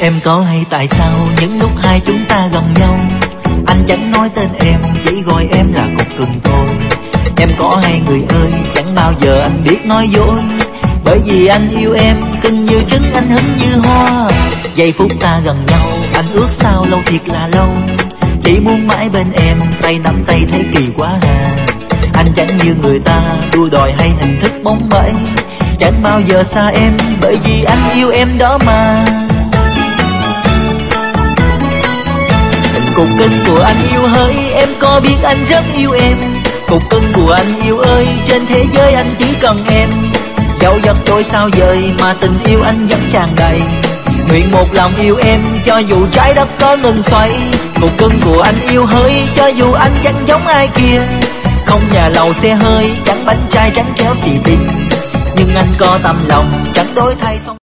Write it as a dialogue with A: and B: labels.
A: Em có hay tại sao những lúc hai chúng ta gần nhau anh chẳng nói tên em, chỉ gọi em là cục cưng thôi. Em có hay người ơi, chẳng bao giờ anh biết nói dối, bởi vì anh yêu em cưng như trứng, anh hứng như hoa. Giây phút ta gần nhau anh ước sao lâu thiệt là lâu, chỉ muốn mãi bên em, tay nắm tay thấy kỳ quá hà. Anh chẳng như người ta đua đòi hay hình thức bóng bẩy, chẳng bao giờ xa em, bởi vì anh yêu em đó mà. Cục cưng của anh yêu hỡi, em có biết anh rất yêu em. Cục cưng của anh yêu ơi, trên thế giới anh chỉ cần em. Dẫu giật trôi sao dời mà tình yêu anh vẫn tràn đầy, nguyện một lòng yêu em cho dù trái đất có ngừng xoay. Cục cưng của anh yêu hỡi, cho dù anh chẳng giống ai kia, không nhà lầu xe hơi, chẳng bánh trai trắng kéo xì tin, nhưng anh có tâm lòng chẳng đổi thay.